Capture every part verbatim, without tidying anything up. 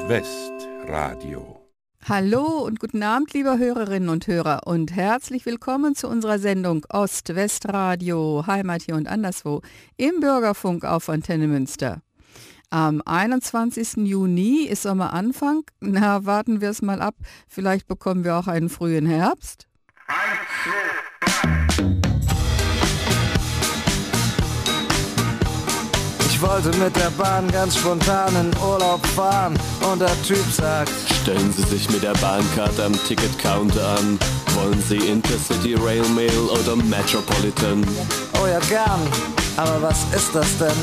Ost-West-Radio. Hallo und guten Abend, liebe Hörerinnen und Hörer, und herzlich willkommen zu unserer Sendung Ost-West-Radio, Heimat hier und anderswo, im Bürgerfunk auf Antenne Münster. Am einundzwanzigsten Juni ist Sommeranfang. Na, warten wir es mal ab. Vielleicht bekommen wir auch einen frühen Herbst. Ich wollte mit der Bahn ganz spontan in Urlaub fahren und der Typ sagt: Stellen Sie sich mit der Bahncard am Ticketcounter an. Wollen Sie Intercity, Rail Mail oder Metropolitan? Oh ja, gern. Aber was ist das denn?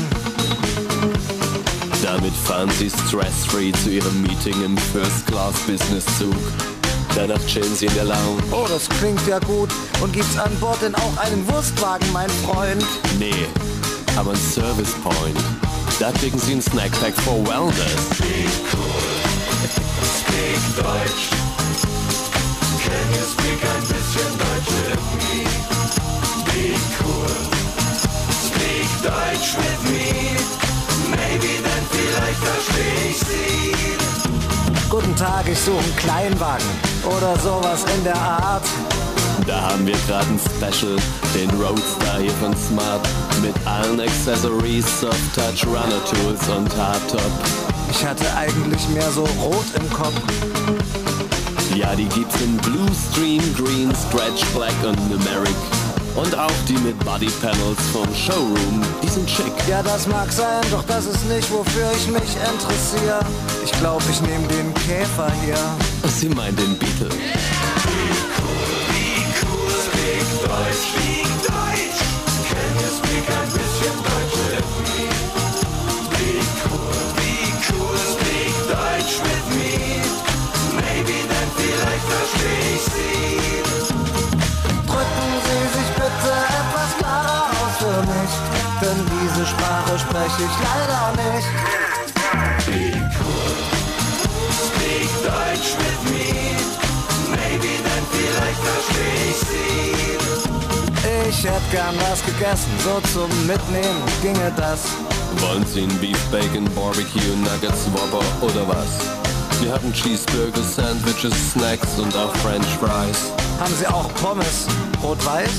Damit fahren Sie stress-free zu Ihrem Meeting im First-Class-Business-Zug. Danach chillen Sie in der Lounge. Oh, das klingt ja gut. Und gibt's an Bord denn auch einen Wurstwagen, mein Freund? Nee, aber ein Service Point. Da kriegen Sie ein Snackpack for Wellness. Speak cool, speak Deutsch. Can you speak ein bisschen Deutsch with me? Be cool, speak Deutsch with me. Maybe then vielleicht versteh ich Sie. Guten Tag, ich suche einen Kleinwagen oder sowas in der Art. Da haben wir gerade ein Special, den Roadster hier von Smart. Mit allen Accessories, Soft-Touch, Runner-Tools und Hardtop. Ich hatte eigentlich mehr so rot im Kopf. Ja, die gibt's in Blue, Stream, Green, Stretch, Black und Numeric. Und auch die mit Bodypanels vom Showroom, die sind schick. Ja, das mag sein, doch das ist nicht, wofür ich mich interessiere. Ich glaube, ich nehme den Käfer hier. Sie meint den Beetle. Be cool, be cool, speak Deutsch, speak Deutsch. Can you speak ein bisschen Deutsch with me? Be cool, be cool, speak Deutsch with me. Maybe then vielleicht versteh ich Sie. Drücken Sie sich bitte etwas klarer aus für mich, denn diese Sprache spreche ich leider nicht. Be cool, speak Deutsch with me. Maybe then vielleicht versteh ich Sie. Ich hätte gern was gegessen, so zum Mitnehmen ginge das. Wollen Sie ein Beef Bacon, Barbecue, Nuggets, Whopper oder was? Wir haben Cheeseburger, Sandwiches, Snacks und auch French Fries. Haben Sie auch Pommes, rot-weiß?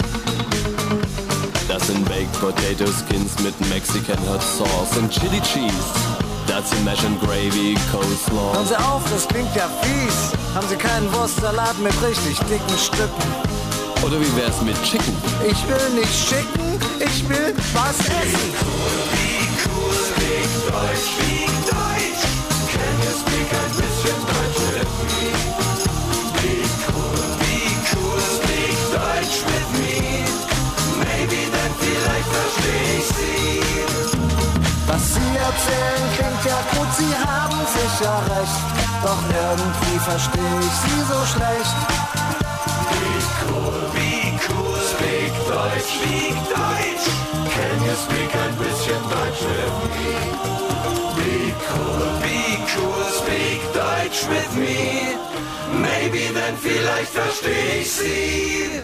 Das sind Baked Potato Skins mit Mexican Hot Sauce und Chili Cheese. Dazu Mash and Gravy, Coleslaw. Hören Sie auf, das klingt ja fies. Haben Sie keinen Wurstsalat mit richtig dicken Stücken? Oder wie wär's mit Chicken? Ich will nicht schicken, ich will was essen. Be cool, speak Deutsch, speak Deutsch. Can you speak ein bisschen Deutsch with me? Be cool, be cool, speak Deutsch with me. Maybe then vielleicht versteh ich Sie. Was Sie erzählen klingt ja gut, Sie haben sicher recht. Doch irgendwie versteh ich Sie so schlecht. Be cool, be cool, speak Deutsch, speak Deutsch. Can you speak ein bisschen Deutsch with me? Be cool, be cool, speak Deutsch with me. Maybe then vielleicht versteh ich Sie.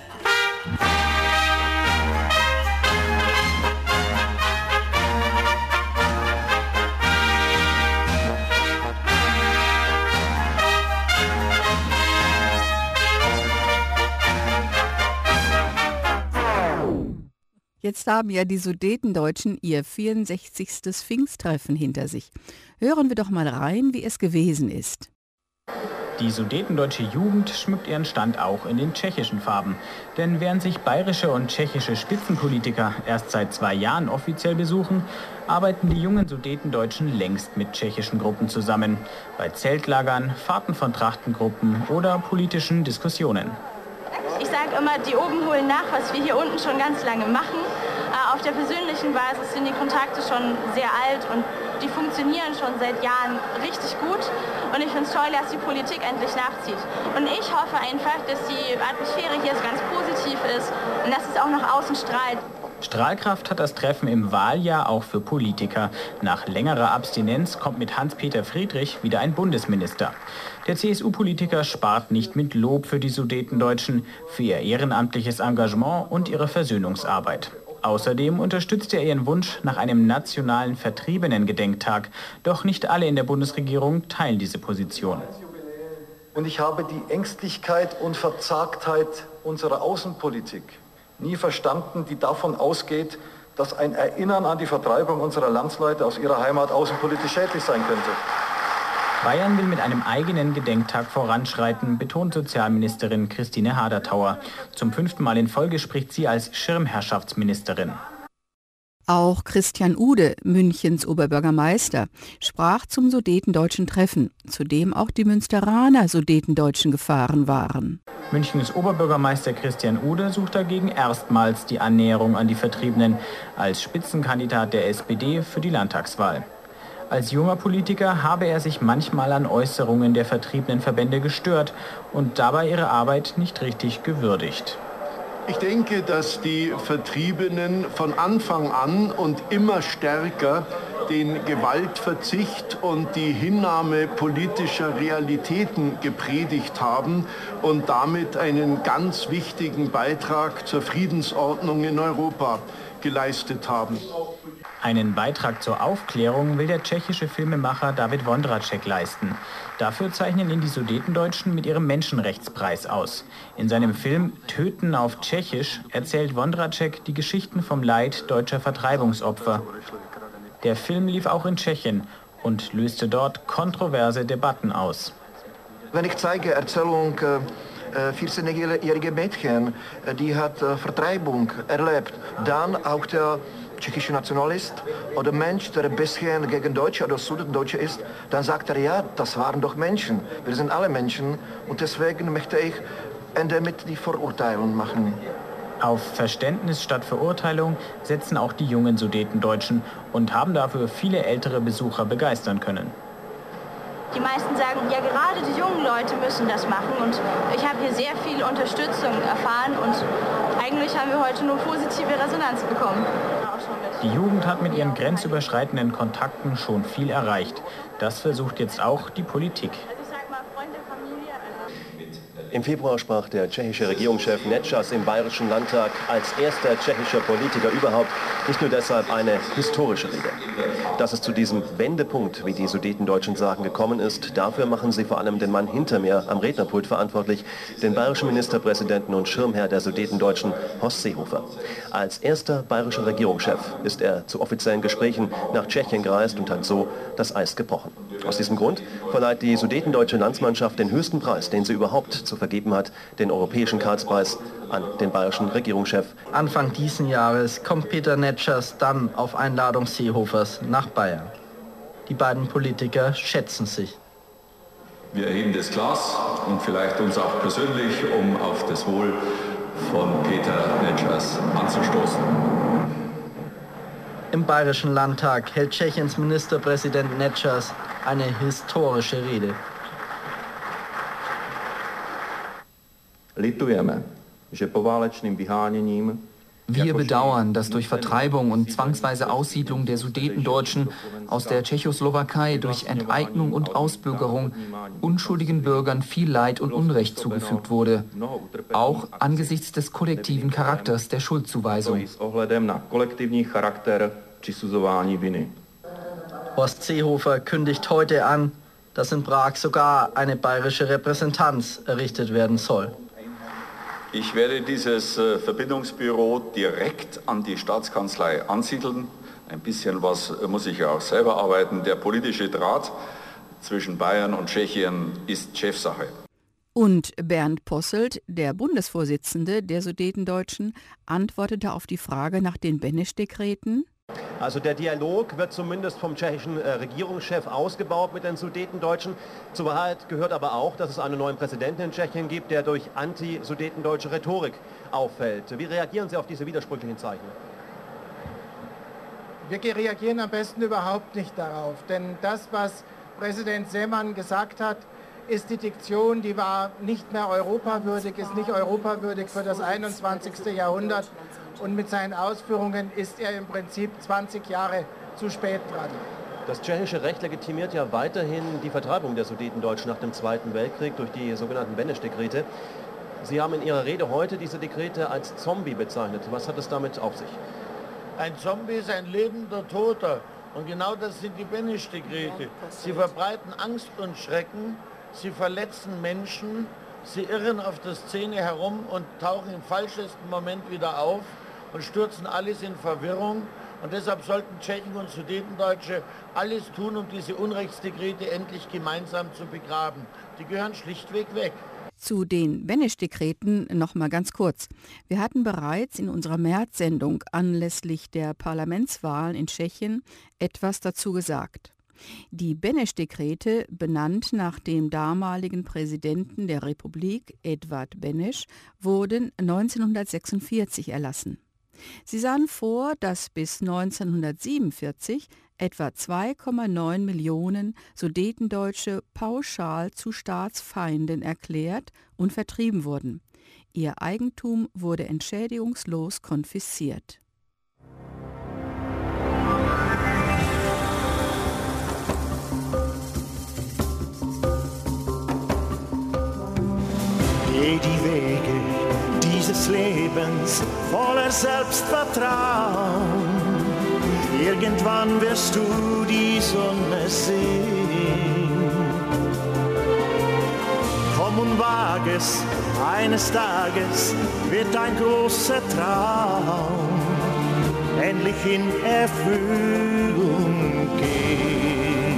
Jetzt haben ja die Sudetendeutschen ihr vierundsechzigstes Pfingsttreffen hinter sich. Hören wir doch mal rein, wie es gewesen ist. Die sudetendeutsche Jugend schmückt ihren Stand auch in den tschechischen Farben. Denn während sich bayerische und tschechische Spitzenpolitiker erst seit zwei Jahren offiziell besuchen, arbeiten die jungen Sudetendeutschen längst mit tschechischen Gruppen zusammen. Bei Zeltlagern, Fahrten von Trachtengruppen oder politischen Diskussionen. Ich sage immer, die oben holen nach, was wir hier unten schon ganz lange machen. Auf der persönlichen Basis sind die Kontakte schon sehr alt und die funktionieren schon seit Jahren richtig gut. Und ich finde es toll, dass die Politik endlich nachzieht. Und ich hoffe einfach, dass die Atmosphäre hier so ganz positiv ist und dass es auch nach außen strahlt. Strahlkraft hat das Treffen im Wahljahr auch für Politiker. Nach längerer Abstinenz kommt mit Hans-Peter Friedrich wieder ein Bundesminister. Der C S U-Politiker spart nicht mit Lob für die Sudetendeutschen, für ihr ehrenamtliches Engagement und ihre Versöhnungsarbeit. Außerdem unterstützte er ihren Wunsch nach einem nationalen Vertriebenen-Gedenktag. Doch nicht alle in der Bundesregierung teilen diese Position. Und ich habe die Ängstlichkeit und Verzagtheit unserer Außenpolitik nie verstanden, die davon ausgeht, dass ein Erinnern an die Vertreibung unserer Landsleute aus ihrer Heimat außenpolitisch schädlich sein könnte. Bayern will mit einem eigenen Gedenktag voranschreiten, betont Sozialministerin Christine Haderthauer. Zum fünften Mal in Folge spricht sie als Schirmherrschaftsministerin. Auch Christian Ude, Münchens Oberbürgermeister, sprach zum Sudetendeutschen Treffen, zu dem auch die Münsteraner Sudetendeutschen gefahren waren. Münchens Oberbürgermeister Christian Ude sucht dagegen erstmals die Annäherung an die Vertriebenen als Spitzenkandidat der S P D für die Landtagswahl. Als junger Politiker habe er sich manchmal an Äußerungen der Vertriebenenverbände gestört und dabei ihre Arbeit nicht richtig gewürdigt. Ich denke, dass die Vertriebenen von Anfang an und immer stärker den Gewaltverzicht und die Hinnahme politischer Realitäten gepredigt haben und damit einen ganz wichtigen Beitrag zur Friedensordnung in Europa geleistet haben. Einen Beitrag zur Aufklärung will der tschechische Filmemacher David Vondráček leisten. Dafür zeichnen ihn die Sudetendeutschen mit ihrem Menschenrechtspreis aus. In seinem Film Töten auf Tschechisch erzählt Vondráček die Geschichten vom Leid deutscher Vertreibungsopfer. Der Film lief auch in Tschechien und löste dort kontroverse Debatten aus. Wenn ich zeige Erzählung äh, vierzehnjährige Mädchen, die hat äh, Vertreibung erlebt, dann auch der tschechische Nationalist oder Mensch, der ein bisschen gegen Deutsche oder Sudetendeutsche ist, dann sagt er, ja, das waren doch Menschen. Wir sind alle Menschen und deswegen möchte ich Ende mit die Verurteilung machen. Auf Verständnis statt Verurteilung setzen auch die jungen Sudetendeutschen und haben dafür viele ältere Besucher begeistern können. Die meisten sagen, ja, gerade die jungen Leute müssen das machen und ich habe hier sehr viel Unterstützung erfahren und eigentlich haben wir heute nur positive Resonanz bekommen. Die Jugend hat mit ihren grenzüberschreitenden Kontakten schon viel erreicht. Das versucht jetzt auch die Politik. Im Februar sprach der tschechische Regierungschef Nečas im Bayerischen Landtag als erster tschechischer Politiker überhaupt nicht nur deshalb eine historische Rede. Dass es zu diesem Wendepunkt, wie die Sudetendeutschen sagen, gekommen ist, dafür machen sie vor allem den Mann hinter mir am Rednerpult verantwortlich, den bayerischen Ministerpräsidenten und Schirmherr der Sudetendeutschen, Horst Seehofer. Als erster bayerischer Regierungschef ist er zu offiziellen Gesprächen nach Tschechien gereist und hat so das Eis gebrochen. Aus diesem Grund verleiht die sudetendeutsche Landsmannschaft den höchsten Preis, den sie überhaupt zu vergeben hat, den Europäischen Karlspreis, an den bayerischen Regierungschef. Anfang diesen Jahres kommt Peter Nečas dann auf Einladung Seehofers nach Bayern. Die beiden Politiker schätzen sich. Wir erheben das Glas und vielleicht uns auch persönlich, um auf das Wohl von Peter Nečas anzustoßen. Im Bayerischen Landtag hält Tschechiens Ministerpräsident Nečas eine historische Rede. Wir bedauern, dass durch Vertreibung und zwangsweise Aussiedlung der Sudetendeutschen aus der Tschechoslowakei durch Enteignung und Ausbürgerung unschuldigen Bürgern viel Leid und Unrecht zugefügt wurde, auch angesichts des kollektiven Charakters der Schuldzuweisung. Horst Seehofer kündigt heute an, dass in Prag sogar eine bayerische Repräsentanz errichtet werden soll. Ich werde dieses äh, Verbindungsbüro direkt an die Staatskanzlei ansiedeln. Ein bisschen was äh, muss ich ja auch selber arbeiten. Der politische Draht zwischen Bayern und Tschechien ist Chefsache. Und Bernd Posselt, der Bundesvorsitzende der Sudetendeutschen, antwortete auf die Frage nach den Beneš-Dekreten. Also der Dialog wird zumindest vom tschechischen äh, Regierungschef ausgebaut mit den Sudetendeutschen. Zur Wahrheit gehört aber auch, dass es einen neuen Präsidenten in Tschechien gibt, der durch anti-sudetendeutsche Rhetorik auffällt. Wie reagieren Sie auf diese widersprüchlichen Zeichen? Wir reagieren am besten überhaupt nicht darauf, denn das, was Präsident Zeman gesagt hat, ist die Diktion, die war nicht mehr europawürdig, ist nicht europawürdig für das einundzwanzigste Jahrhundert. Und mit seinen Ausführungen ist er im Prinzip zwanzig Jahre zu spät dran. Das tschechische Recht legitimiert ja weiterhin die Vertreibung der Sudetendeutschen nach dem Zweiten Weltkrieg durch die sogenannten Beneš-Dekrete. Sie haben in Ihrer Rede heute diese Dekrete als Zombie bezeichnet. Was hat es damit auf sich? Ein Zombie ist ein lebender Toter. Und genau das sind die Benesch-Dekrete. Sie verbreiten Angst und Schrecken, sie verletzen Menschen, sie irren auf der Szene herum und tauchen im falschesten Moment wieder auf und stürzen alles in Verwirrung. Und deshalb sollten Tschechen und Sudetendeutsche alles tun, um diese Unrechtsdekrete endlich gemeinsam zu begraben. Die gehören schlichtweg weg. Zu den Benesch-Dekreten noch mal ganz kurz. Wir hatten bereits in unserer März-Sendung anlässlich der Parlamentswahlen in Tschechien etwas dazu gesagt. Die Benesch-Dekrete, benannt nach dem damaligen Präsidenten der Republik, Edvard Benesch, wurden neunzehnhundertsechsundvierzig erlassen. Sie sahen vor, dass bis neunzehnhundertsiebenundvierzig etwa zwei Komma neun Millionen Sudetendeutsche pauschal zu Staatsfeinden erklärt und vertrieben wurden. Ihr Eigentum wurde entschädigungslos konfisziert. Geh die Wege dieses Lebens voller Selbstvertrauen. Irgendwann wirst du die Sonne sehen. Komm und wag es, eines Tages wird ein großer Traum endlich in Erfüllung gehen.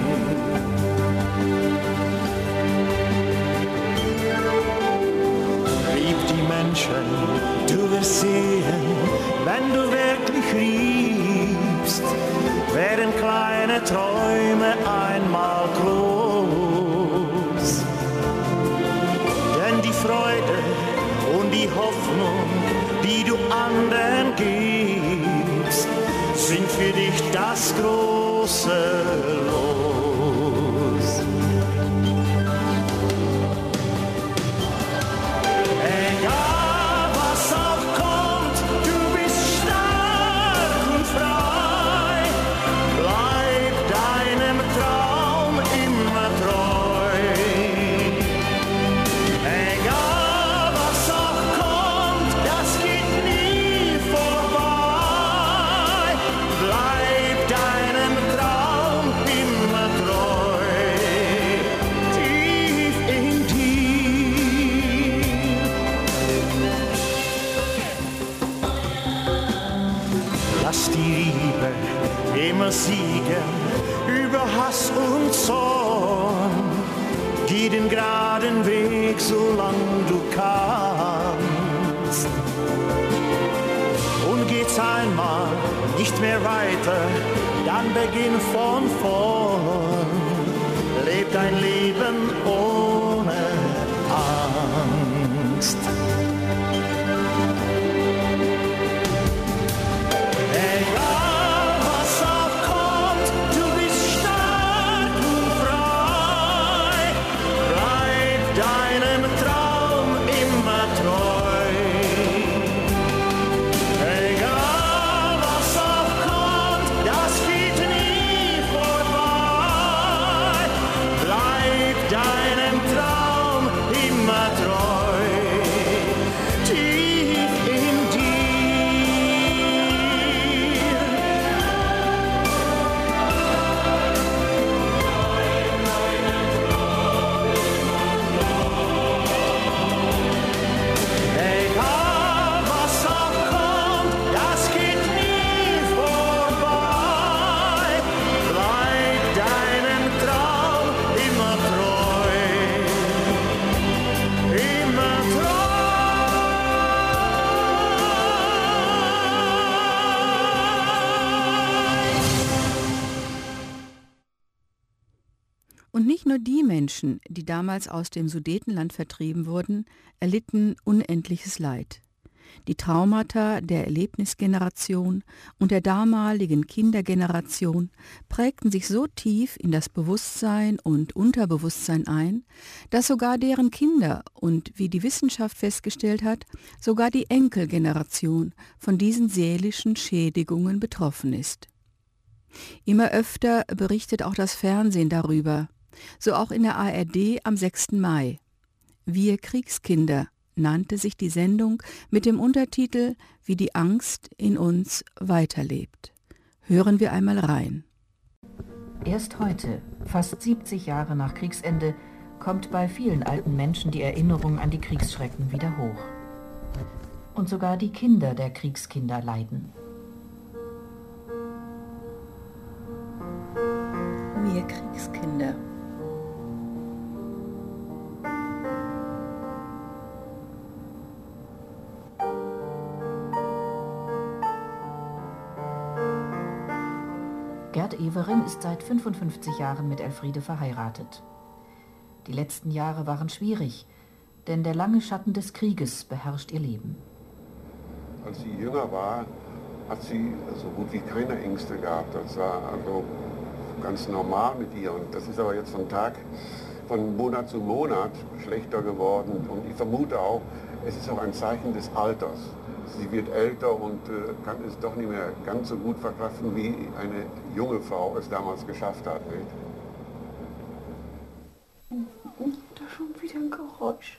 Lieb die Menschen, du wirst sehen, wenn du wirklich liebst, werden kleine Träume einmal groß. Denn die Freude und die Hoffnung, die du anderen gibst, sind für dich das große Los. Egal was auch kommt, du bist stark und frei. Bleib deinem Traum immer treu. Egal was auch kommt, das geht nie vorbei. Bleib deinem Traum immer treu. Tief in dir. Lass die Liebe immer siegen über Hass und Zorn. Geh den geraden Weg, solange du kannst. Und geht's einmal nicht mehr weiter, dann beginn von vorn. Leb dein Leben ohne Angst. Egal was auch kommt, du bist stark und frei. Bleib deinem Traum immer treu. Egal was auch kommt, das geht nie vorbei. Bleib deinem Traum immer treu. Tief in Egal was auch kommt, das geht nie vorbei. Bleib deinem Traum immer treu. Immer Und nicht nur die Menschen, die damals aus dem Sudetenland vertrieben wurden, erlitten unendliches Leid. Die Traumata der Erlebnisgeneration und der damaligen Kindergeneration prägten sich so tief in das Bewusstsein und Unterbewusstsein ein, dass sogar deren Kinder und, wie die Wissenschaft festgestellt hat, sogar die Enkelgeneration von diesen seelischen Schädigungen betroffen ist. Immer öfter berichtet auch das Fernsehen darüber, so auch in der A R D am sechsten Mai. Wir Kriegskinder, nannte sich die Sendung mit dem Untertitel »Wie die Angst in uns weiterlebt«. Hören wir einmal rein. Erst heute, fast siebzig Jahre nach Kriegsende, kommt bei vielen alten Menschen die Erinnerung an die Kriegsschrecken wieder hoch. Und sogar die Kinder der Kriegskinder leiden. Wir Kriegskinder. Gerd Evering ist seit fünfundfünfzig Jahren mit Elfriede verheiratet. Die letzten Jahre waren schwierig, denn der lange Schatten des Krieges beherrscht ihr Leben. Als sie jünger war, hat sie so gut wie keine Ängste gehabt. Das war also ganz normal mit ihr. Und das ist aber jetzt von Tag, von Monat zu Monat schlechter geworden. Und ich vermute auch, es ist auch ein Zeichen des Alters. Sie wird älter und äh, kann es doch nicht mehr ganz so gut verkraften, wie eine junge Frau es damals geschafft hat. Nicht? Da schon wieder ein Geräusch.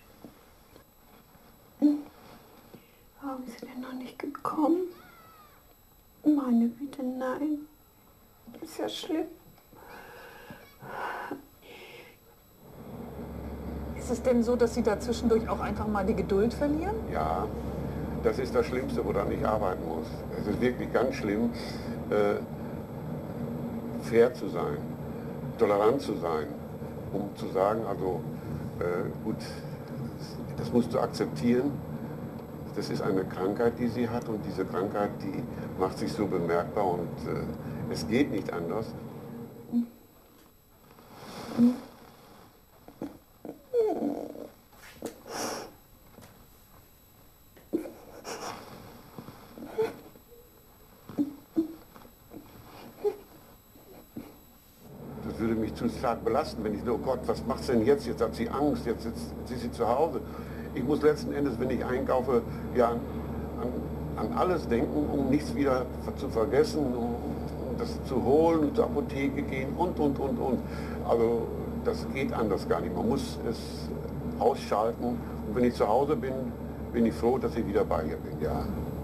Warum ist er denn noch nicht gekommen? Meine Güte, nein. Das ist ja schlimm. Ist es denn so, dass Sie da zwischendurch auch einfach mal die Geduld verlieren? Ja, das ist das Schlimmste, woran ich arbeiten muss. Es ist wirklich ganz schlimm, äh, fair zu sein, tolerant zu sein, um zu sagen, also äh, gut, das musst du akzeptieren. Das ist eine Krankheit, die sie hat, und diese Krankheit, die macht sich so bemerkbar, und äh, es geht nicht anders. Das würde mich zu stark belasten, wenn ich nur, oh Gott, was macht's denn jetzt? Jetzt hat sie Angst, jetzt, jetzt, jetzt ist sie zu Hause. Ich muss letzten Endes, wenn ich einkaufe, ja, an, an, an alles denken, um nichts wieder zu vergessen, um, um das zu holen, zur Apotheke gehen und, und, und, und. Also das geht anders gar nicht. Man muss es ausschalten. Und wenn ich zu Hause bin, bin ich froh, dass ich wieder bei ihr bin, ja.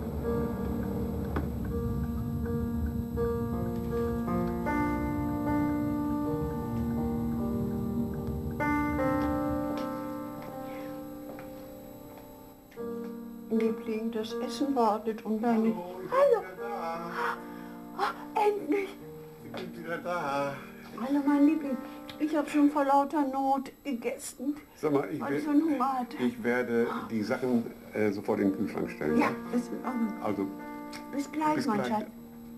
Liebling, das Essen wartet und deine... Hallo! Oh, endlich! Ich bin wieder da. Hallo, mein Liebling. Ich habe schon vor lauter Not gegessen. Sag mal, ich, weil ich will, so einen Hunger hatte. ich werde die Sachen äh, sofort in den Kühlschrank stellen. Ja, ist in Ordnung. Also, bis gleich, bis mein gleich. Schatz.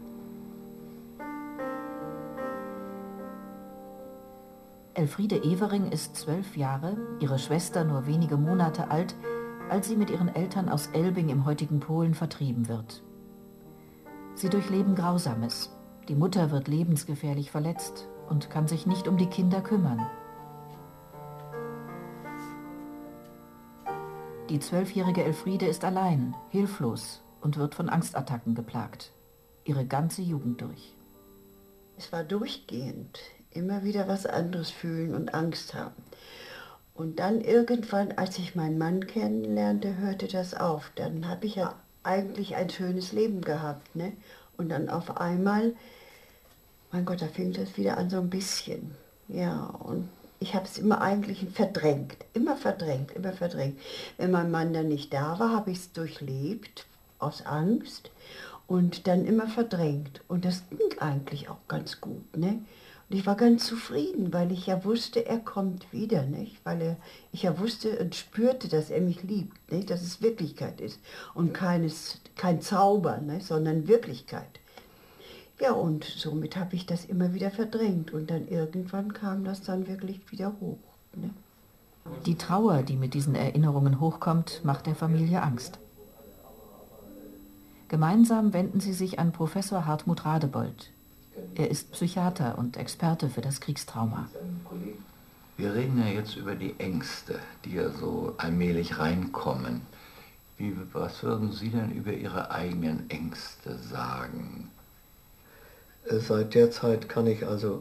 Elfriede Evering ist zwölf Jahre, ihre Schwester nur wenige Monate alt, als sie mit ihren Eltern aus Elbing im heutigen Polen vertrieben wird. Sie durchleben Grausames. Die Mutter wird lebensgefährlich verletzt und kann sich nicht um die Kinder kümmern. Die zwölfjährige Elfriede ist allein, hilflos und wird von Angstattacken geplagt. Ihre ganze Jugend durch. Es war durchgehend. Immer wieder was anderes fühlen und Angst haben. Und dann irgendwann, als ich meinen Mann kennenlernte, hörte das auf. Dann habe ich ja eigentlich ein schönes Leben gehabt, ne? Und dann auf einmal, mein Gott, da fing das wieder an so ein bisschen. Ja, und ich habe es immer eigentlich verdrängt, immer verdrängt, immer verdrängt. Wenn mein Mann dann nicht da war, habe ich es durchlebt, aus Angst, und dann immer verdrängt. Und das ging eigentlich auch ganz gut, ne? Und ich war ganz zufrieden, weil ich ja wusste, er kommt wieder, nicht? Weil er, ich ja wusste und spürte, dass er mich liebt, nicht? Dass es Wirklichkeit ist und keines, kein Zauber, nicht? Sondern Wirklichkeit. Ja, und somit habe ich das immer wieder verdrängt, und dann irgendwann kam das dann wirklich wieder hoch. Ne? Die Trauer, die mit diesen Erinnerungen hochkommt, macht der Familie Angst. Gemeinsam wenden sie sich an Professor Hartmut Radebold. Er ist Psychiater und Experte für das Kriegstrauma. Wir reden ja jetzt über die Ängste, die ja so allmählich reinkommen. Wie, was würden Sie denn über Ihre eigenen Ängste sagen? Seit der Zeit kann ich also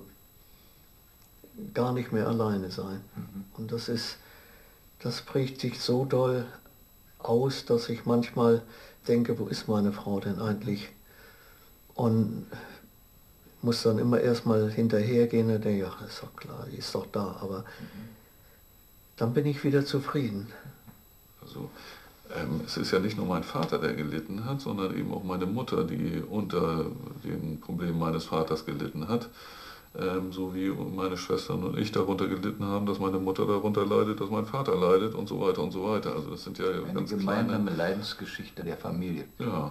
gar nicht mehr alleine sein. Mhm. Und das ist, das prägt sich so doll aus, dass ich manchmal denke, wo ist meine Frau denn eigentlich? Und muss dann immer erstmal hinterhergehen und denke, ja, ist doch klar, die ist doch da, aber mhm. dann bin ich wieder zufrieden. Also, ähm, es ist ja nicht nur mein Vater, der gelitten hat, sondern eben auch meine Mutter, die unter den Problemen meines Vaters gelitten hat. Ähm, so wie meine Schwestern und ich darunter gelitten haben, dass meine Mutter darunter leidet, dass mein Vater leidet und so weiter und so weiter. Also das sind ja eine ganz gemeinsame kleine Leidensgeschichte der Familie. Ja.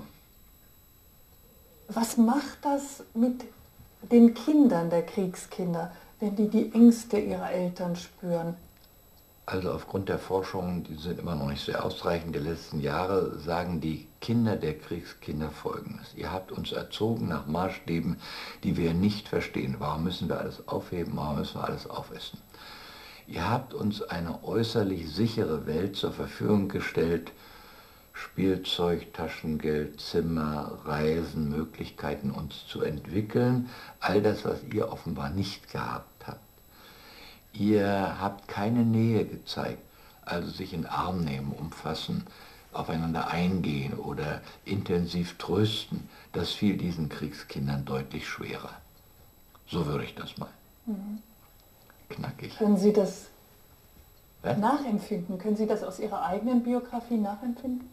Was macht das mit den Kindern der Kriegskinder, wenn die die Ängste ihrer Eltern spüren? Also aufgrund der Forschungen, die sind immer noch nicht sehr ausreichend, der letzten Jahre, sagen die Kinder der Kriegskinder Folgendes. Ihr habt uns erzogen nach Maßstäben, die wir nicht verstehen. Warum müssen wir alles aufheben? Warum müssen wir alles aufessen? Ihr habt uns eine äußerlich sichere Welt zur Verfügung gestellt. Spielzeug, Taschengeld, Zimmer, Reisen, Möglichkeiten, uns zu entwickeln. All das, was ihr offenbar nicht gehabt habt. Ihr habt keine Nähe gezeigt, also sich in den Arm nehmen, umfassen, aufeinander eingehen oder intensiv trösten. Das fiel diesen Kriegskindern deutlich schwerer. So würde ich das mal. Mhm. Knackig. Können Sie das Was? nachempfinden? Können Sie das aus Ihrer eigenen Biografie nachempfinden?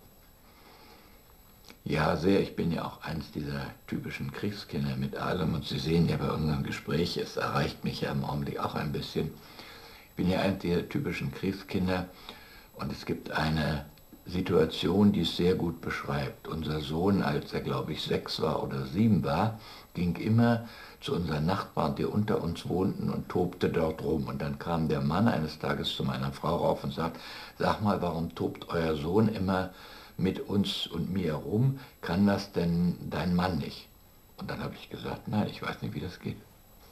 Ja, sehr. Ich bin ja auch eins dieser typischen Kriegskinder mit allem. Und Sie sehen ja bei unserem Gespräch, es erreicht mich ja im Augenblick auch ein bisschen. Ich bin ja eins dieser typischen Kriegskinder. Und es gibt eine Situation, die es sehr gut beschreibt. Unser Sohn, als er, glaube ich, sechs war oder sieben war, ging immer zu unseren Nachbarn, die unter uns wohnten, und tobte dort rum. Und dann kam der Mann eines Tages zu meiner Frau rauf und sagt, sag mal, warum tobt euer Sohn immer mit uns und mir rum, kann das denn dein Mann nicht? Und dann habe ich gesagt, nein, ich weiß nicht, wie das geht.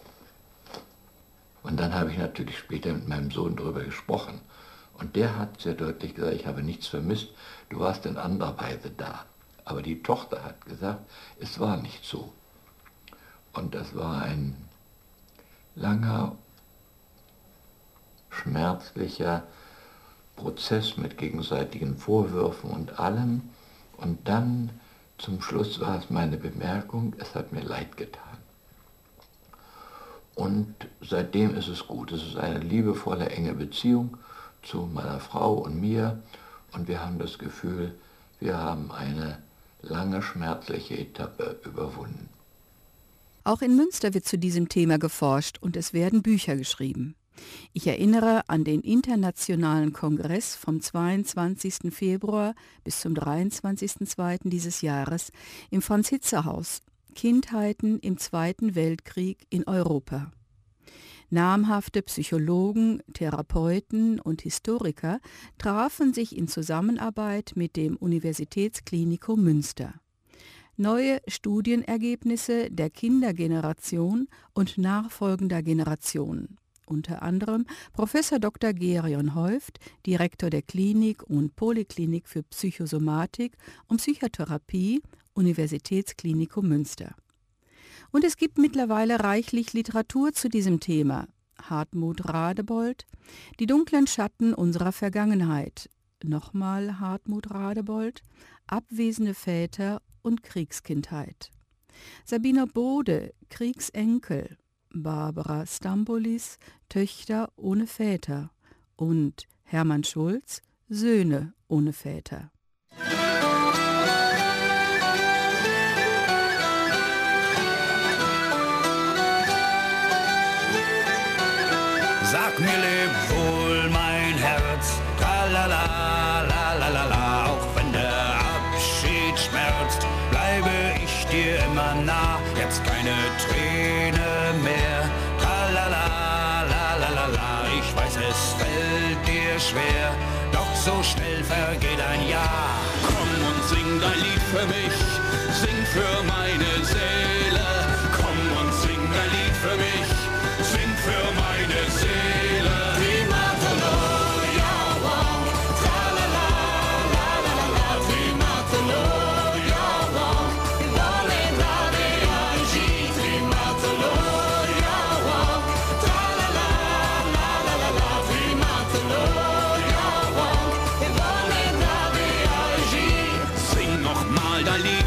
Und dann habe ich natürlich später mit meinem Sohn darüber gesprochen. Und der hat sehr deutlich gesagt, ich habe nichts vermisst, du warst in anderer Weise da. Aber die Tochter hat gesagt, es war nicht so. Und das war ein langer, schmerzlicher Prozess mit gegenseitigen Vorwürfen und allem. Und dann zum Schluss war es meine Bemerkung, es hat mir leid getan. Und seitdem ist es gut. Es ist eine liebevolle, enge Beziehung zu meiner Frau und mir. Und wir haben das Gefühl, wir haben eine lange, schmerzliche Etappe überwunden. Auch in Münster wird zu diesem Thema geforscht und es werden Bücher geschrieben. Ich erinnere an den Internationalen Kongress vom zweiundzwanzigsten Februar bis zum dreiundzwanzigsten zweiten dieses Jahres im Franz-Hitze-Haus, Kindheiten im Zweiten Weltkrieg in Europa. Namhafte Psychologen, Therapeuten und Historiker trafen sich in Zusammenarbeit mit dem Universitätsklinikum Münster. Neue Studienergebnisse der Kindergeneration und nachfolgender Generationen. Unter anderem Professor Doktor Gerion Heuft, Direktor der Klinik und Poliklinik für Psychosomatik und Psychotherapie, Universitätsklinikum Münster. Und es gibt mittlerweile reichlich Literatur zu diesem Thema. Hartmut Radebold, Die dunklen Schatten unserer Vergangenheit. Nochmal Hartmut Radebold, Abwesende Väter und Kriegskindheit. Sabine Bode, Kriegsenkel. Barbara Stambulis, Töchter ohne Väter. Und Hermann Schulz, Söhne ohne Väter. Sag mir leb wohl, mein Herz, tralala, la la la la, auch wenn der Abschied schmerzt, bleibe ich dir immer nah, jetzt keine Träne mehr, tralala, la la la la, ich weiß, es fällt dir schwer, doch so schnell vergeht ein Jahr. Komm und sing dein Lied für mich, sing für meine Seele, komm und sing dein Lied für mich, sing für meine Seele.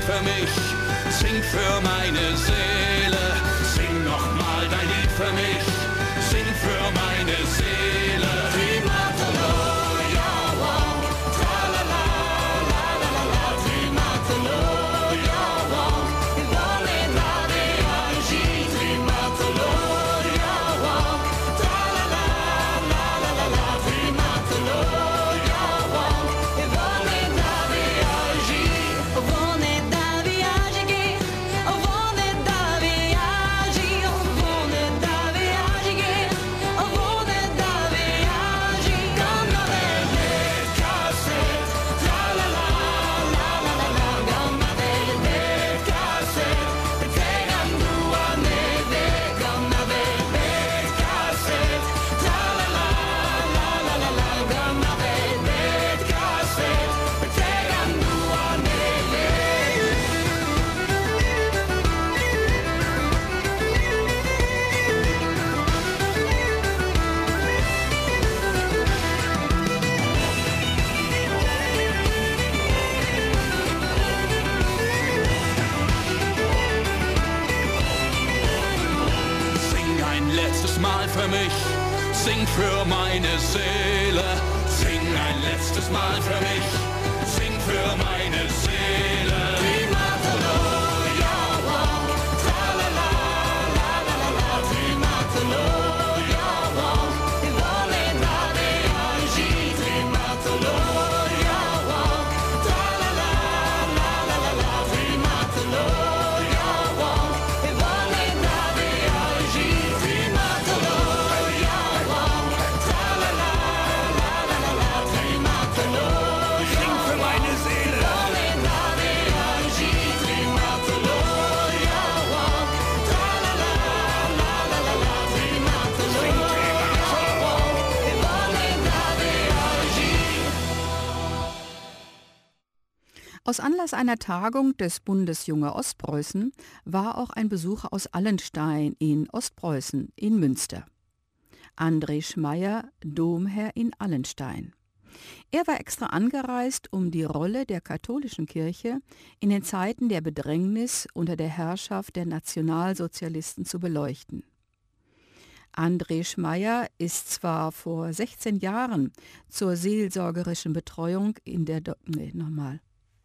für mich, sing für meine Seele. Sing nochmal dein Lied für mich, sing für meine Seele. Primatolo, ja, wow, tralala, la la la la, Primatolo, ja, wow, wir wollen la Viaggi, Primatolo, ja, wow, tralala, la la la la, Primatolo, ja, wow, wir wollen la Viaggi, wollen da Viaggi, wollen da Viaggi, wollen da Viaggi, wollen da Viaggi, gamma verde cassette, tra la la la la la la, gamma verde cassette, pregando a neve, gamma verde cassette, tra la la la la la la, gamma verde cassette, pregando a neve. Sing ein letztes Mal für mich, sing für meine Seele. Sing ein letztes Mal für mich, sing für meine Seele. Primatolo, ja, wow, tralala, la la la la, Primatolo, ja, wow, wir wollen da Viaggi, Primatolo, ja, wow, tralala, la la la la, Primatolo, ja, wow, wir wollen da Viaggi, Primatolo, ja, wow, tralala, la la la la, Primatolo, sing für meine Seele. Wollen da Viaggi, Primatolo, ja, wow, tralala, la la la la, Primatolo, ja, wow, wir wollen da Viaggi. Aus Anlass einer Tagung des Bundes Junge Ostpreußen war auch ein Besucher aus Allenstein in Ostpreußen in Münster. André Schmeyer, Domherr in Allenstein. Er war extra angereist, um die Rolle der katholischen Kirche in den Zeiten der Bedrängnis unter der Herrschaft der Nationalsozialisten zu beleuchten. André Schmeyer ist zwar vor sechzehn Jahren zur seelsorgerischen Betreuung in der... Do nee, nochmal.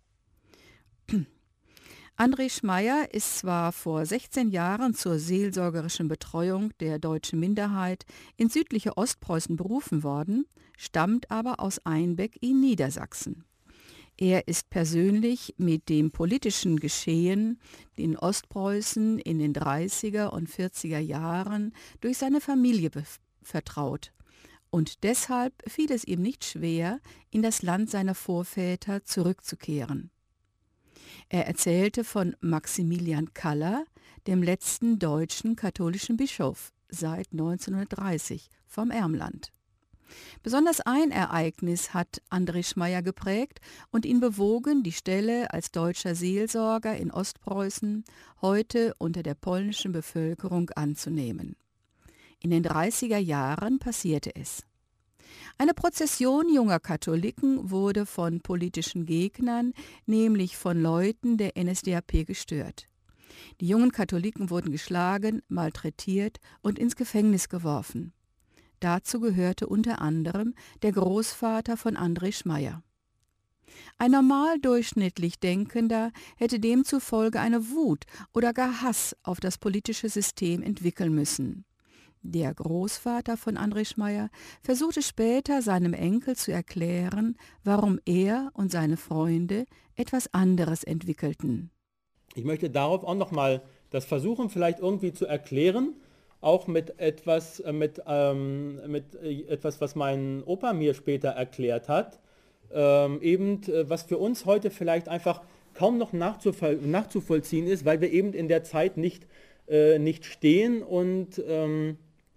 André Schmeyer ist zwar vor sechzehn Jahren zur seelsorgerischen Betreuung der deutschen Minderheit in südliche Ostpreußen berufen worden, stammt aber aus Einbeck in Niedersachsen. Er ist persönlich mit dem politischen Geschehen in Ostpreußen in den dreißiger und vierziger Jahren durch seine Familie vertraut. Und deshalb fiel es ihm nicht schwer, in das Land seiner Vorväter zurückzukehren. Er erzählte von Maximilian Kaller, dem letzten deutschen katholischen Bischof seit neunzehnhundertdreißig vom Ermland. Besonders ein Ereignis hat André Schmeyer geprägt und ihn bewogen, die Stelle als deutscher Seelsorger in Ostpreußen heute unter der polnischen Bevölkerung anzunehmen. In den dreißiger Jahren passierte es. Eine Prozession junger Katholiken wurde von politischen Gegnern, nämlich von Leuten der N S D A P, gestört. Die jungen Katholiken wurden geschlagen, malträtiert und ins Gefängnis geworfen. Dazu gehörte unter anderem der Großvater von André Schmeyer. Ein normal durchschnittlich Denkender hätte demzufolge eine Wut oder gar Hass auf das politische System entwickeln müssen. Der Großvater von André Schmeyer versuchte später seinem Enkel zu erklären, warum er und seine Freunde etwas anderes entwickelten. Ich möchte darauf auch nochmal das versuchen, vielleicht irgendwie zu erklären, auch mit etwas, mit, ähm, mit etwas, was mein Opa mir später erklärt hat, ähm, eben was für uns heute vielleicht einfach kaum noch nachzuvoll- nachzuvollziehen ist, weil wir eben in der Zeit nicht, äh, nicht stehen und ähm,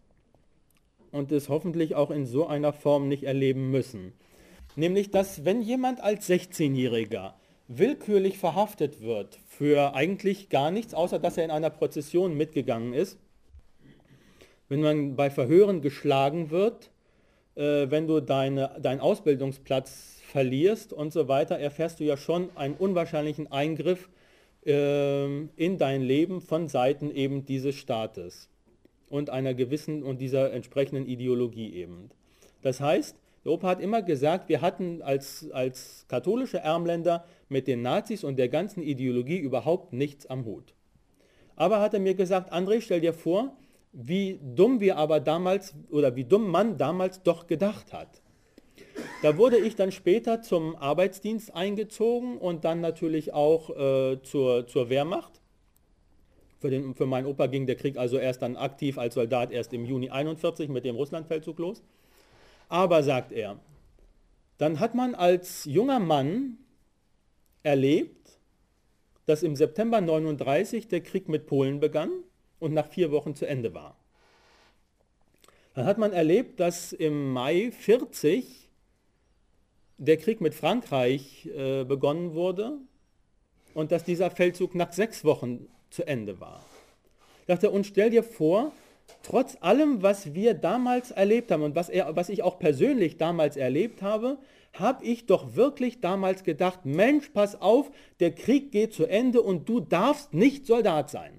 und es hoffentlich auch in so einer Form nicht erleben müssen. Nämlich, dass wenn jemand als sechzehnjähriger willkürlich verhaftet wird für eigentlich gar nichts, außer dass er in einer Prozession mitgegangen ist, wenn man bei Verhören geschlagen wird, äh, wenn du deine, deinen Ausbildungsplatz verlierst und so weiter, erfährst du ja schon einen unwahrscheinlichen Eingriff äh, in dein Leben von Seiten eben dieses Staates und einer gewissen und dieser entsprechenden Ideologie eben. Das heißt, der Opa hat immer gesagt, wir hatten als, als katholische Ermländer mit den Nazis und der ganzen Ideologie überhaupt nichts am Hut. Aber hat er mir gesagt, André, stell dir vor, wie dumm wir aber damals oder wie dumm man damals doch gedacht hat. Da wurde ich dann später zum Arbeitsdienst eingezogen und dann natürlich auch äh, zur, zur Wehrmacht. Für, den, für meinen Opa ging der Krieg also erst dann aktiv als Soldat erst im Juni einundvierzig mit dem Russlandfeldzug los. Aber, sagt er, dann hat man als junger Mann erlebt, dass im September neununddreißig der Krieg mit Polen begann und nach vier Wochen zu Ende war. Dann hat man erlebt, dass im Mai vierzig der Krieg mit Frankreich äh, begonnen wurde und dass dieser Feldzug nach sechs Wochen zu Ende war. Ich dachte, und stell dir vor, trotz allem, was wir damals erlebt haben und was, er, was ich auch persönlich damals erlebt habe, habe ich doch wirklich damals gedacht, Mensch, pass auf, der Krieg geht zu Ende und du darfst nicht Soldat sein.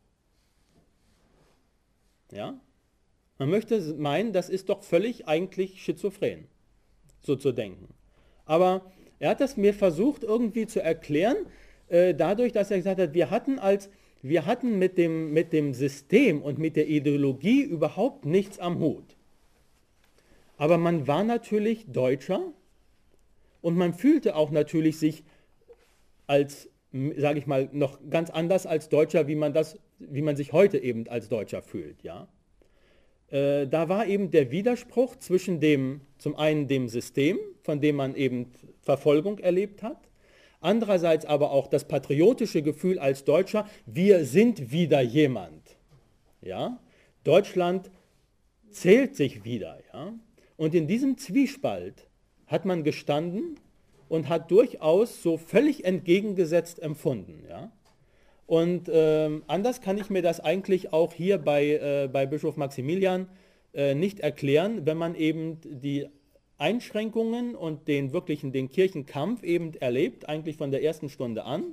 Ja? Man möchte meinen, das ist doch völlig eigentlich schizophren, so zu denken. Aber er hat das mir versucht irgendwie zu erklären, äh, dadurch, dass er gesagt hat, wir hatten als Wir hatten mit dem, mit dem System und mit der Ideologie überhaupt nichts am Hut. Aber man war natürlich Deutscher und man fühlte auch natürlich sich als, sage ich mal, noch ganz anders als Deutscher, wie man, das, wie man sich heute eben als Deutscher fühlt. Ja? Äh, da war eben der Widerspruch zwischen dem, zum einen dem System, von dem man eben Verfolgung erlebt hat, andererseits aber auch das patriotische Gefühl als Deutscher, wir sind wieder jemand. Ja? Deutschland zählt sich wieder. Ja? Und in diesem Zwiespalt hat man gestanden und hat durchaus so völlig entgegengesetzt empfunden. Ja? Und ähm, anders kann ich mir das eigentlich auch hier bei, äh, bei Bischof Maximilian äh, nicht erklären, wenn man eben die Einschränkungen und den wirklichen, den Kirchenkampf eben erlebt, eigentlich von der ersten Stunde an,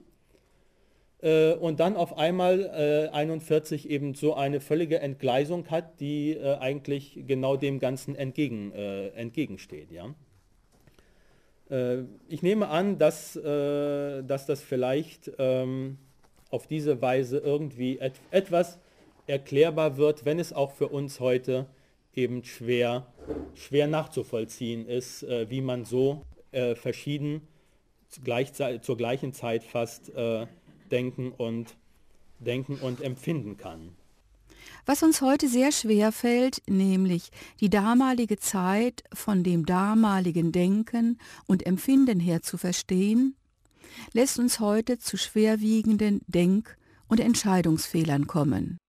äh, und dann auf einmal äh, einundvierzig eben so eine völlige Entgleisung hat, die äh, eigentlich genau dem Ganzen entgegen, äh, entgegensteht. Ja? Äh, ich nehme an, dass, äh, dass das vielleicht ähm, auf diese Weise irgendwie et etwas erklärbar wird, wenn es auch für uns heute eben schwer, schwer nachzuvollziehen ist, äh, wie man so äh, verschieden gleich, zur gleichen Zeit fast äh, denken und, denken und empfinden kann. Was uns heute sehr schwer fällt, nämlich die damalige Zeit von dem damaligen Denken und Empfinden her zu verstehen, lässt uns heute zu schwerwiegenden Denk- und Entscheidungsfehlern kommen.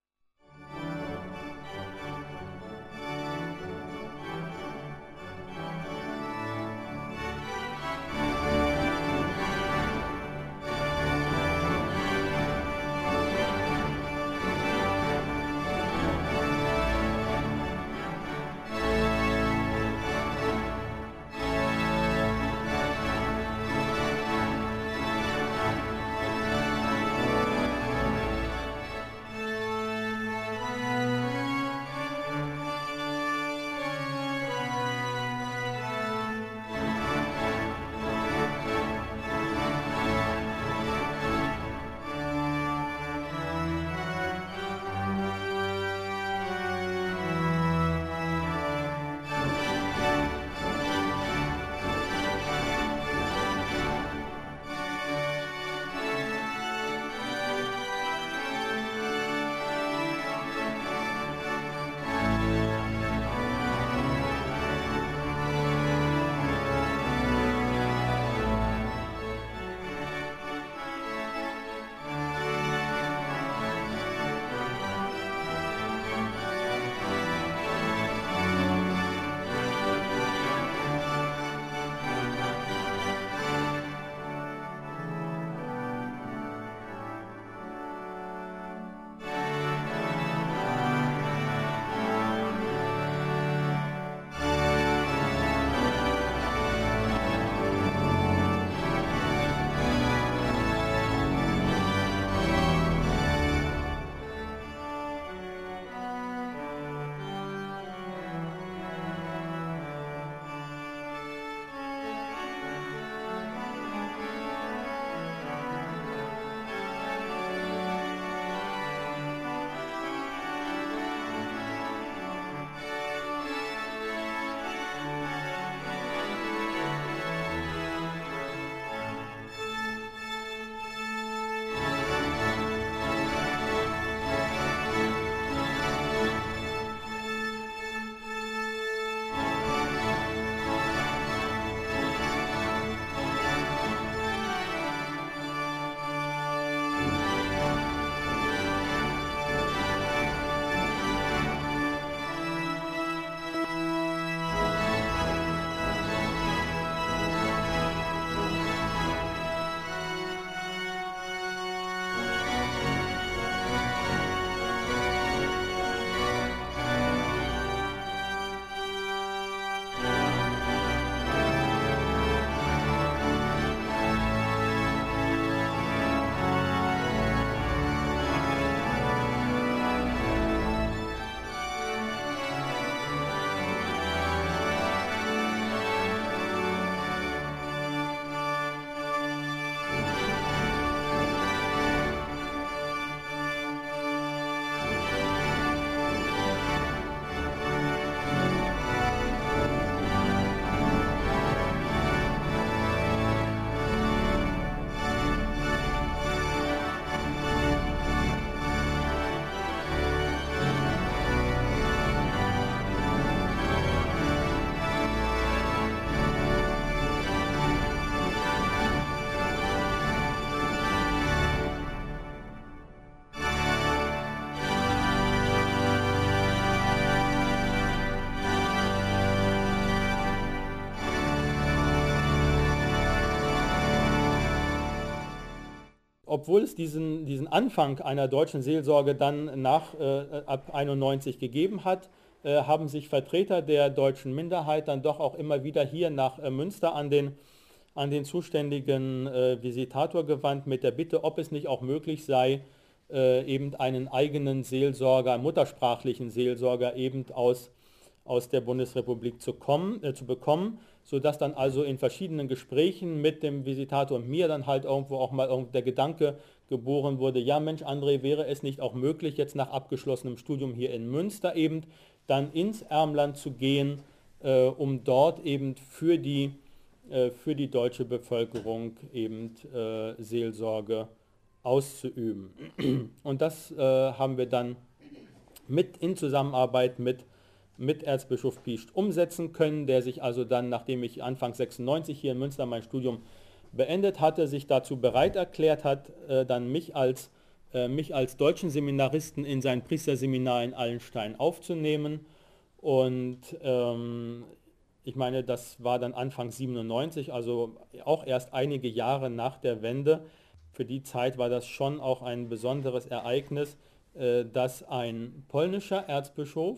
obwohl es diesen, diesen Anfang einer deutschen Seelsorge dann nach äh, ab einundneunzig gegeben hat, äh, haben sich Vertreter der deutschen Minderheit dann doch auch immer wieder hier nach äh, Münster an den, an den zuständigen äh, Visitator gewandt mit der Bitte, ob es nicht auch möglich sei, äh, eben einen eigenen Seelsorger, muttersprachlichen Seelsorger eben aus, aus der Bundesrepublik zu, kommen, äh, zu bekommen, sodass dann also in verschiedenen Gesprächen mit dem Visitator und mir dann halt irgendwo auch mal der Gedanke geboren wurde, ja Mensch André, wäre es nicht auch möglich, jetzt nach abgeschlossenem Studium hier in Münster eben dann ins Ermland zu gehen, äh, um dort eben für die, äh, für die deutsche Bevölkerung eben äh, Seelsorge auszuüben. Und das äh, haben wir dann mit in Zusammenarbeit mit mit Erzbischof Piest umsetzen können, der sich also dann, nachdem ich Anfang sechsundneunzig hier in Münster mein Studium beendet hatte, sich dazu bereit erklärt hat, äh, dann mich als, äh, mich als deutschen Seminaristen in sein Priesterseminar in Allenstein aufzunehmen. Und ähm, ich meine, das war dann Anfang siebenundneunzig, also auch erst einige Jahre nach der Wende. Für die Zeit war das schon auch ein besonderes Ereignis, äh, dass ein polnischer Erzbischof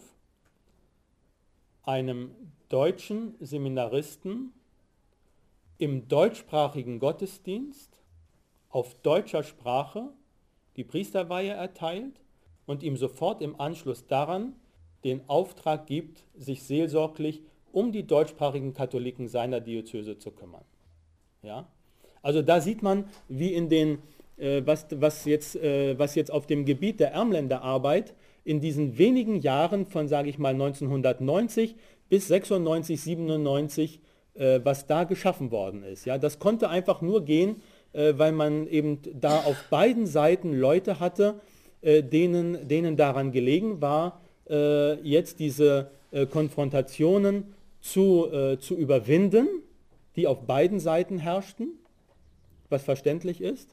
einem deutschen Seminaristen im deutschsprachigen Gottesdienst auf deutscher Sprache die Priesterweihe erteilt und ihm sofort im Anschluss daran den Auftrag gibt, sich seelsorglich um die deutschsprachigen Katholiken seiner Diözese zu kümmern. Ja? Also da sieht man, wie in den, äh, was, was, jetzt, äh, was jetzt auf dem Gebiet der Ermländerarbeit in diesen wenigen Jahren von, sage ich mal, neunzehnhundertneunzig bis sechsundneunzig, siebenundneunzig, äh, was da geschaffen worden ist. Ja, das konnte einfach nur gehen, äh, weil man eben da auf beiden Seiten Leute hatte, äh, denen, denen daran gelegen war, äh, jetzt diese äh, Konfrontationen zu, äh, zu überwinden, die auf beiden Seiten herrschten, was verständlich ist.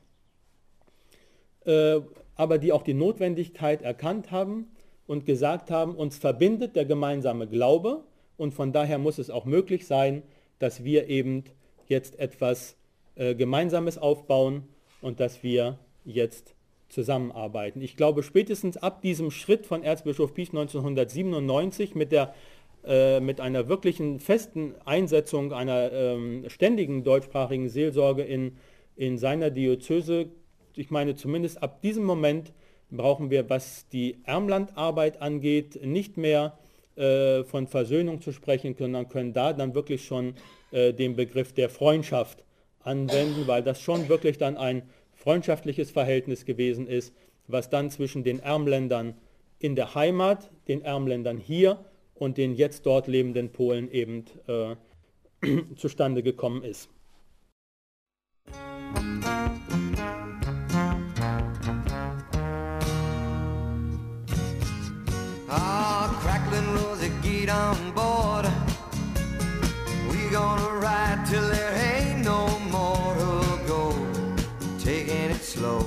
Äh, aber die auch die Notwendigkeit erkannt haben und gesagt haben, uns verbindet der gemeinsame Glaube und von daher muss es auch möglich sein, dass wir eben jetzt etwas äh, Gemeinsames aufbauen und dass wir jetzt zusammenarbeiten. Ich glaube, spätestens ab diesem Schritt von Erzbischof Piest neunzehnhundertsiebenundneunzig mit, der, äh, mit einer wirklichen festen Einsetzung einer ähm, ständigen deutschsprachigen Seelsorge in, in seiner Diözese, ich meine, zumindest ab diesem Moment brauchen wir, was die Ermlandarbeit angeht, nicht mehr äh, von Versöhnung zu sprechen, sondern können da dann wirklich schon äh, den Begriff der Freundschaft anwenden, weil das schon wirklich dann ein freundschaftliches Verhältnis gewesen ist, was dann zwischen den Ermländern in der Heimat, den Ermländern hier und den jetzt dort lebenden Polen eben äh, zustande gekommen ist. On board, we gonna ride till there ain't no more to go, taking it slow.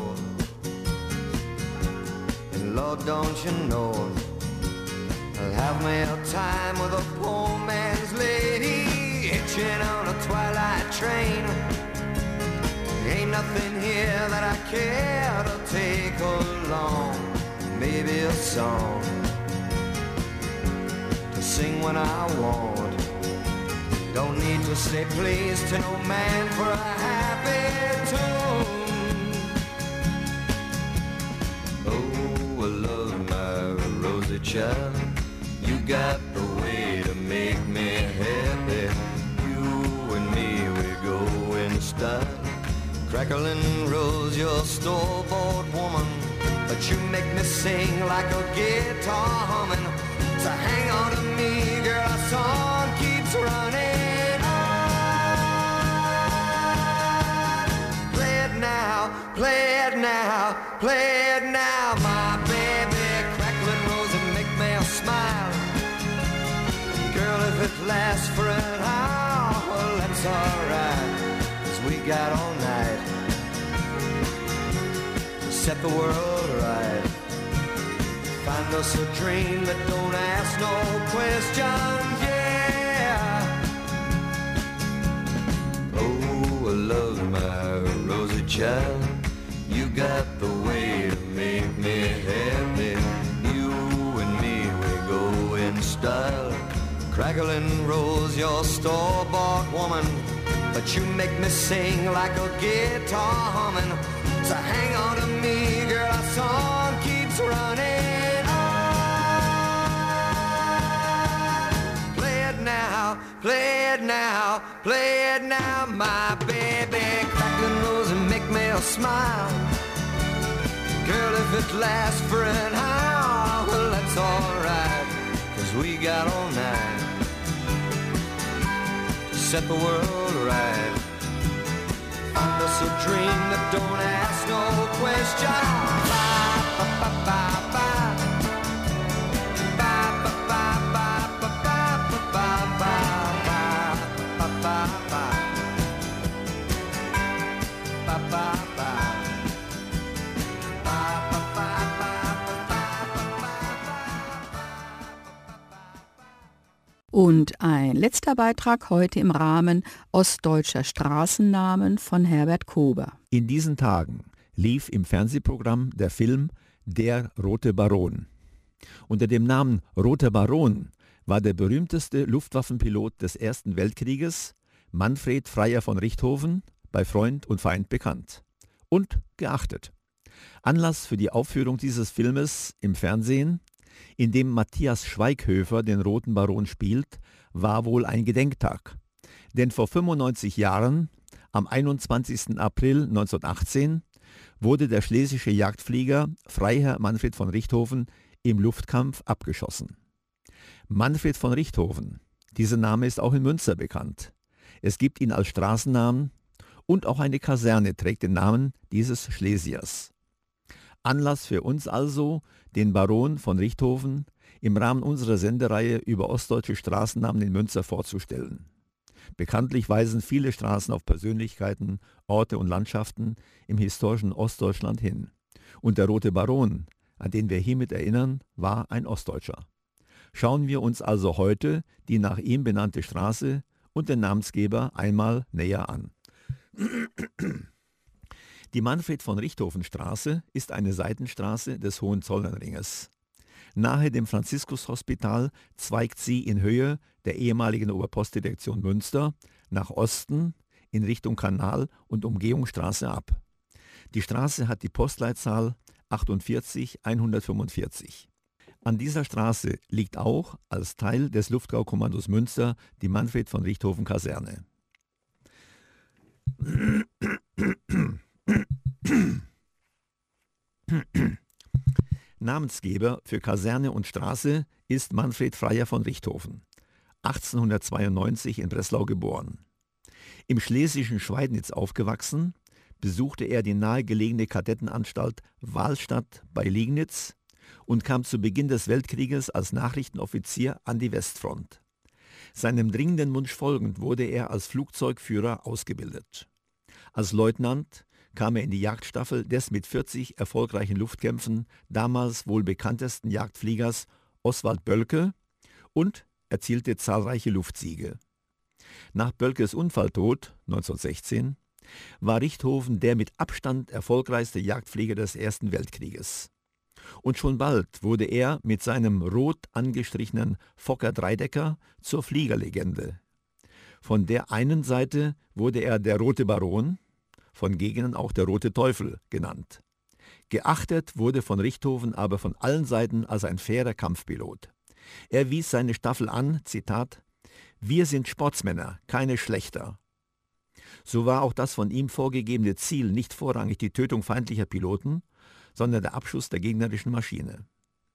And Lord, don't you know, I'll have me a time with a poor man's lady, hitching on a twilight train. Ain't nothing here that I care to take along, maybe a song sing when I want. Don't need to say please to no man for a happy tune. Oh, I love my rosy child. You got the way to make me happy. You and me, we go in style. Crackling rose, your store-bought woman, but you make me sing like a guitar humming. So hang on to me, girl, our song keeps running on. Play it now, play it now, play it now, my baby. Crackling rose and make me smile. Girl, if it lasts for an hour, well, that's alright, 'cause we got all night to set the world right. Find us a dream that don't ask no questions, yeah. Oh, I love my rosy child. You got the way to make me happy. You and me, we go in style. Crackling rolls your store-bought woman, but you make me sing like a guitar humming. So hang on to me, girl, our song keeps running on. Play it now, play it now, play it now, my baby. Crackling rolls and make me smile. Girl, if it lasts for an hour, well, that's alright, 'cause we got all night to set the world right. Find us a dream that don't ask no question. Bye, bye, bye, bye, bye. Bye, bye, bye, bye, bye, bye, bye, bye, bye, bye, bye, bye. Bye, bye, bye. Und ein letzter Beitrag heute im Rahmen Ostdeutscher Straßennamen von Herbert Kober. In diesen Tagen lief im Fernsehprogramm der Film Der Rote Baron. Unter dem Namen Roter Baron war der berühmteste Luftwaffenpilot des Ersten Weltkrieges, Manfred Freyer von Richthofen, bei Freund und Feind bekannt und geachtet. Anlass für die Aufführung dieses Filmes im Fernsehen, in dem Matthias Schweighöfer den Roten Baron spielt, war wohl ein Gedenktag. Denn vor fünfundneunzig Jahren, am einundzwanzigsten April neunzehnhundertachtzehn, wurde der schlesische Jagdflieger Freiherr Manfred von Richthofen im Luftkampf abgeschossen. Manfred von Richthofen, dieser Name ist auch in Münster bekannt. Es gibt ihn als Straßennamen und auch eine Kaserne trägt den Namen dieses Schlesiers. Anlass für uns also, den Baron von Richthofen im Rahmen unserer Sendereihe über ostdeutsche Straßennamen in Münster vorzustellen. Bekanntlich weisen viele Straßen auf Persönlichkeiten, Orte und Landschaften im historischen Ostdeutschland hin. Und der Rote Baron, an den wir hiermit erinnern, war ein Ostdeutscher. Schauen wir uns also heute die nach ihm benannte Straße und den Namensgeber einmal näher an. Die Manfred-von-Richthofen-Straße ist eine Seitenstraße des Hohenzollernringes. Nahe dem Franziskus-Hospital zweigt sie in Höhe der ehemaligen Oberpostdirektion Münster nach Osten in Richtung Kanal und Umgehungsstraße ab. Die Straße hat die Postleitzahl achtundvierzig einhundertfünfundvierzig. An dieser Straße liegt auch als Teil des Luftgaukommandos Münster die Manfred-von-Richthofen-Kaserne. Namensgeber für Kaserne und Straße ist Manfred Freyer von Richthofen, achtzehnhundertzweiundneunzig in Breslau geboren. Im schlesischen Schweidnitz aufgewachsen, besuchte er die nahegelegene Kadettenanstalt Wahlstatt bei Liegnitz und kam zu Beginn des Weltkrieges als Nachrichtenoffizier an die Westfront. Seinem dringenden Wunsch folgend wurde er als Flugzeugführer ausgebildet. Als Leutnant kam er in die Jagdstaffel des mit vierzig erfolgreichen Luftkämpfen damals wohl bekanntesten Jagdfliegers Oswald Boelcke und erzielte zahlreiche Luftsiege. Nach Boelckes Unfalltod neunzehnhundertsechzehn war Richthofen der mit Abstand erfolgreichste Jagdflieger des Ersten Weltkrieges. Und schon bald wurde er mit seinem rot angestrichenen Fokker Dreidecker zur Fliegerlegende. Von der einen Seite wurde er der Rote Baron, von Gegnern auch der Rote Teufel genannt. Geachtet wurde von Richthofen aber von allen Seiten als ein fairer Kampfpilot. Er wies seine Staffel an, Zitat, »Wir sind Sportsmänner, keine Schlechter.« So war auch das von ihm vorgegebene Ziel nicht vorrangig die Tötung feindlicher Piloten, sondern der Abschuss der gegnerischen Maschine.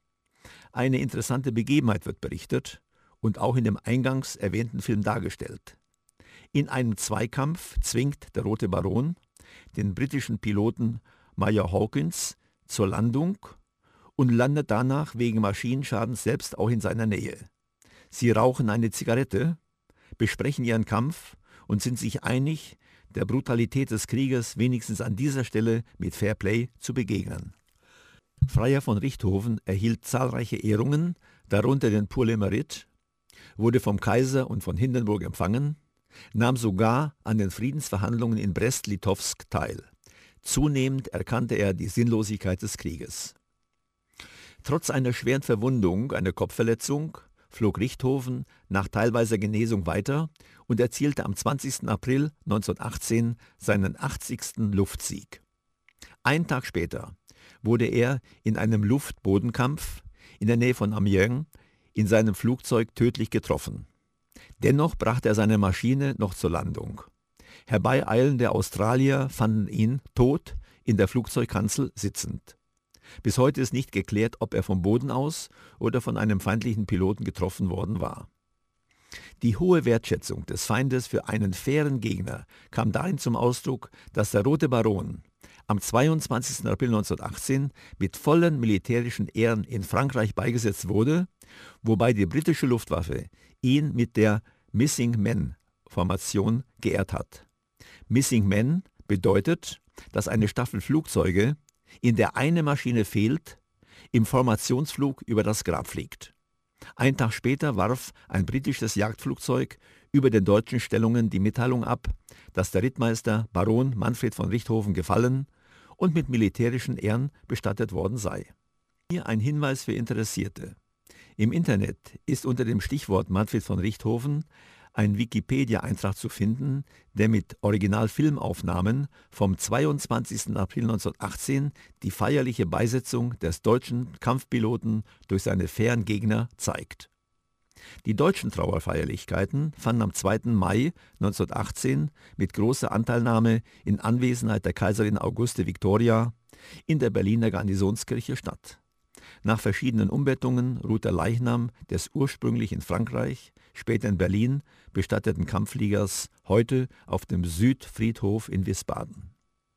Eine interessante Begebenheit wird berichtet und auch in dem eingangs erwähnten Film dargestellt. In einem Zweikampf zwingt der Rote Baron den britischen Piloten Major Hawkins zur Landung und landet danach wegen Maschinenschadens selbst auch in seiner Nähe. Sie rauchen eine Zigarette, besprechen ihren Kampf und sind sich einig, der Brutalität des Krieges wenigstens an dieser Stelle mit Fairplay zu begegnen. Freyer von Richthofen erhielt zahlreiche Ehrungen, darunter den Pour le Mérite, wurde vom Kaiser und von Hindenburg empfangen, nahm sogar an den Friedensverhandlungen in Brest-Litovsk teil. Zunehmend erkannte er die Sinnlosigkeit des Krieges. Trotz einer schweren Verwundung, einer Kopfverletzung, flog Richthofen nach teilweiser Genesung weiter und erzielte am zwanzigsten April neunzehnhundertachtzehn seinen achtzigsten Luftsieg. Einen Tag später wurde er in einem Luft-Bodenkampf in der Nähe von Amiens in seinem Flugzeug tödlich getroffen. Dennoch brachte er seine Maschine noch zur Landung. Herbeieilende Australier fanden ihn tot in der Flugzeugkanzel sitzend. Bis heute ist nicht geklärt, ob er vom Boden aus oder von einem feindlichen Piloten getroffen worden war. Die hohe Wertschätzung des Feindes für einen fairen Gegner kam darin zum Ausdruck, dass der Rote Baron am zweiundzwanzigsten April neunzehnhundertachtzehn mit vollen militärischen Ehren in Frankreich beigesetzt wurde, wobei die britische Luftwaffe ihn mit der Missing Men-Formation geehrt hat. Missing Men bedeutet, dass eine Staffel Flugzeuge, in der eine Maschine fehlt, im Formationsflug über das Grab fliegt. Einen Tag später warf ein britisches Jagdflugzeug über den deutschen Stellungen die Mitteilung ab, dass der Rittmeister Baron Manfred von Richthofen gefallen und mit militärischen Ehren bestattet worden sei. Hier ein Hinweis für Interessierte. Im Internet ist unter dem Stichwort Manfred von Richthofen ein Wikipedia-Eintrag zu finden, der mit Originalfilmaufnahmen vom zweiundzwanzigsten April neunzehnhundertachtzehn die feierliche Beisetzung des deutschen Kampfpiloten durch seine fairen Gegner zeigt. Die deutschen Trauerfeierlichkeiten fanden am zweiten Mai neunzehnhundertachtzehn mit großer Anteilnahme in Anwesenheit der Kaiserin Auguste Victoria in der Berliner Garnisonskirche statt. Nach verschiedenen Umbettungen ruht der Leichnam des ursprünglich in Frankreich, später in Berlin bestatteten Kampffliegers heute auf dem Südfriedhof in Wiesbaden.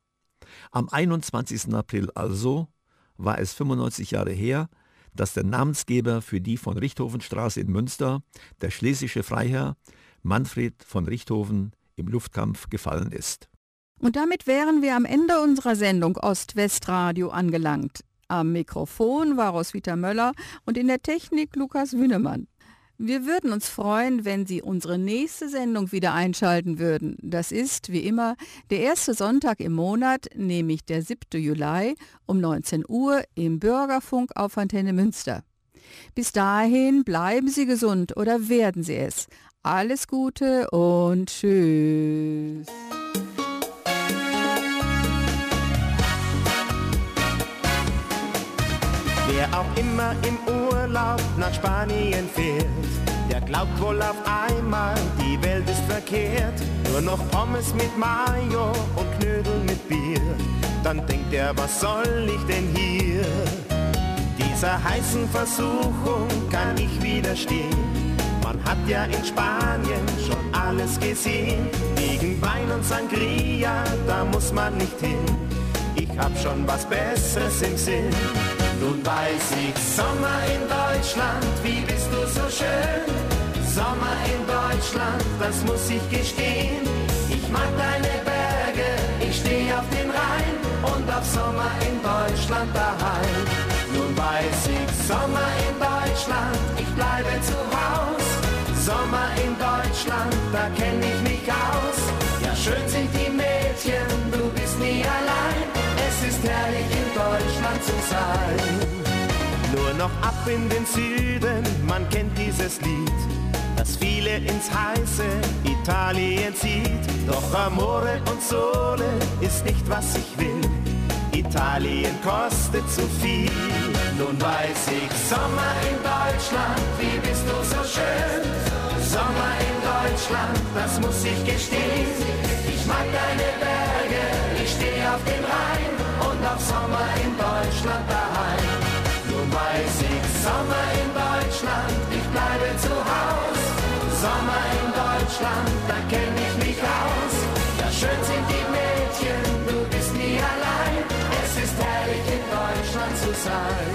Am einundzwanzigsten April also war es fünfundneunzig Jahre her, dass der Namensgeber für die von Richthofenstraße in Münster, der schlesische Freiherr Manfred von Richthofen, im Luftkampf gefallen ist. Und damit wären wir am Ende unserer Sendung Ost-West-Radio angelangt. Am Mikrofon war Roswitha Möller und in der Technik Lukas Wünnemann. Wir würden uns freuen, wenn Sie unsere nächste Sendung wieder einschalten würden. Das ist, wie immer, der erste Sonntag im Monat, nämlich der siebte Juli um neunzehn Uhr im Bürgerfunk auf Antenne Münster. Bis dahin bleiben Sie gesund oder werden Sie es. Alles Gute und tschüss. Wer auch immer im Urlaub nach Spanien fährt, der glaubt wohl auf einmal, die Welt ist verkehrt. Nur noch Pommes mit Mayo und Knödel mit Bier. Dann denkt er, was soll ich denn hier? Dieser heißen Versuchung kann ich widerstehen. Man hat ja in Spanien schon alles gesehen. Wegen Wein und Sangria, da muss man nicht hin. Ich hab schon was Besseres im Sinn. Nun weiß ich, Sommer in Deutschland, wie bist du so schön? Sommer in Deutschland, das muss ich gestehen. Ich mag deine Berge, ich steh auf den Rhein und auf Sommer in Deutschland daheim. Nun weiß ich, Sommer in Deutschland, ich bleibe zu Haus. Sommer in Deutschland, da kenn ich mich aus. Ja, schön sind die Mädchen, du bist nie allein. Es ist herrlich in Deutschland zu sein. Nur noch ab in den Süden, man kennt dieses Lied, das viele ins heiße Italien zieht. Doch Amore und Sole ist nicht, was ich will. Italien kostet zu viel. Nun weiß ich, Sommer in Deutschland, wie bist du so schön? Sommer in Deutschland, das muss ich gestehen. Ich mag deine Berge, ich steh auf den Rhein und auf Sommer in Deutschland daheim. Nun weiß ich, Sommer in Deutschland, ich bleibe zu Haus. Sommer in Deutschland, da kenn ich mich aus. Ja, schön sind die Mädchen, du bist nie allein. Es ist herrlich in Deutschland zu sein.